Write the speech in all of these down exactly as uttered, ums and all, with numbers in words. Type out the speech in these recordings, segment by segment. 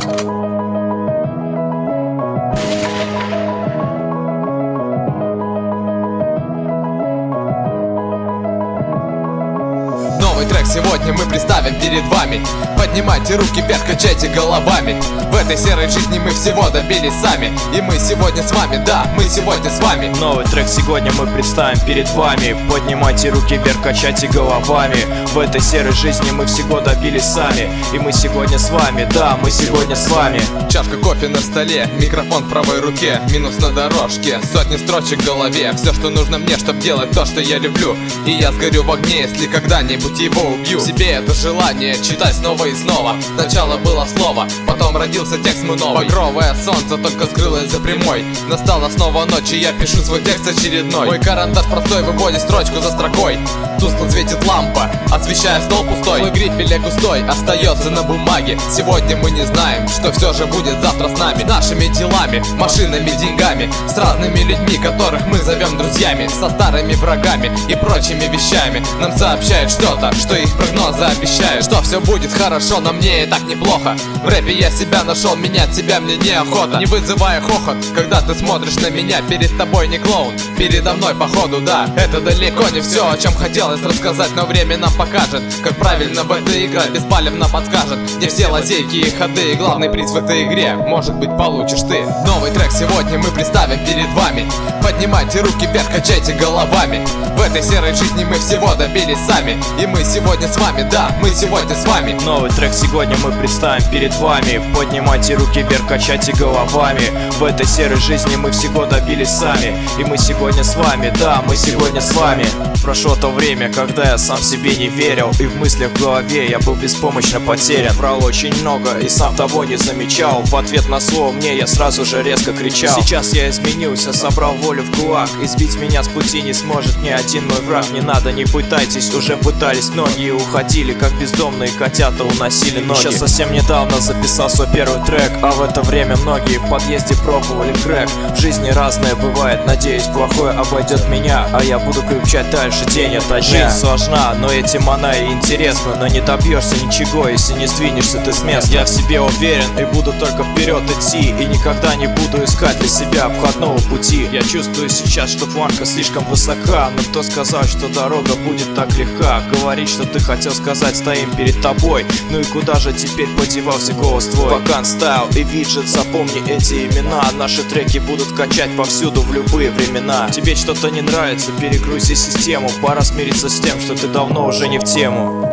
Новый трек сегодня мы представим перед вами. Поднимайте руки вверх, качайте головами. В этой серой жизни мы всего добились сами. И мы сегодня с вами, да, мы сегодня с вами. Новый трек сегодня мы представим перед вами. Поднимайте руки вверх, качайте головами. В этой серой жизни мы всего добились сами. И мы сегодня с вами, да, мы сегодня с вами. Чашка кофе на столе, микрофон в правой руке, минус на дорожке, сотни строчек в голове. Все, что нужно мне, чтобы делать то, что я люблю. И я сгорю в огне, если когда-нибудь его убью. Себе это желание читать снова и снова. Сначала было слово, потом родился текст мой новый. Багровое солнце только скрылось за прямой. Настала снова ночь, и я пишу свой текст очередной. Мой карандаш простой выводит строчку за строкой. Тускло светит лампа, освещая стол пустой. Мой грифель густой остается на бумаге. Сегодня мы не знаем, что все же будет завтра с нами. С нашими делами, машинами, деньгами, с разными людьми, которых мы зовем друзьями, со старыми врагами и прочими вещами. Нам сообщают что-то, что их прогнозы обещают, что все будет хорошо, но мне и так неплохо. В рэпе я себя нашел, менять себя мне неохота. Не вызывая хохот, когда ты смотришь на меня. Перед тобой не клоун, передо мной походу, да. Это далеко не все, о чем хотелось рассказать, но время нам покажет, как правильно в это играть, беспалевно подскажет. Не все лазейки и ходы, и главный приз в этой игре, может быть, получишь ты. Новый трек сегодня мы представим перед вами. Поднимайте руки вверх, качайте головами. В этой серой жизни мы всего добились сами. И мы сегодня с вами, да, мы сегодня с вами. Новый трек сегодня мы представим перед вами. Поднимайте руки вверх, качайте головами. В этой серой жизни мы всего добились сами. И мы сегодня с вами, да, мы сегодня с вами. Прошло то время, когда я сам себе не верил, и в мыслях в голове я был беспомощно потерян. Врал очень много и сам того не замечал. В ответ на слово мне я сразу же резко кричал. Сейчас я изменился, собрал волю в кулак. Избить меня с пути не сможет ни один мой враг. Не надо, не пытайтесь, уже пытались многие. Уходили, как бездомные котята, уносили ноги. Сейчас совсем недавно записал свой первый трек, а в это время многие в подъезде пробовали крэк. В жизни разное бывает, надеюсь, плохое обойдет меня, а я буду кричать дальше день ото дня. Жизнь сложна, но этим она и интересна. Но не добьешься ничего, если не сдвинешься ты с места. Я в себе уверен и буду только вперед идти, и никогда не буду искать для себя обходного пути. Я чувствую сейчас, что планка слишком высока, но кто сказал, что дорога будет так легка? Говорить, что ты хотел сказать, стоим перед тобой. Ну и куда же теперь подевался голос твой? Вакан Стайл и Виджет, запомни эти имена. Наши треки будут качать повсюду в любые времена. Тебе что-то не нравится, перегрузи систему. Пора смириться с тем, что ты давно уже не в тему.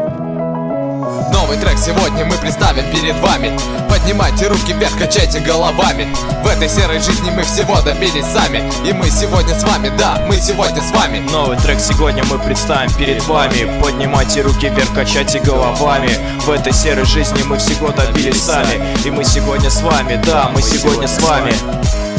Новый трек сегодня мы представим перед вами. Поднимайте руки вверх, качайте головами. В этой серой жизни мы всего добились сами. И мы сегодня с вами, да, мы сегодня с вами. Новый трек сегодня мы представим перед вами. Поднимайте руки вверх, качайте головами. В этой серой жизни мы всего добились сами. И мы сегодня с вами, да, мы сегодня с вами.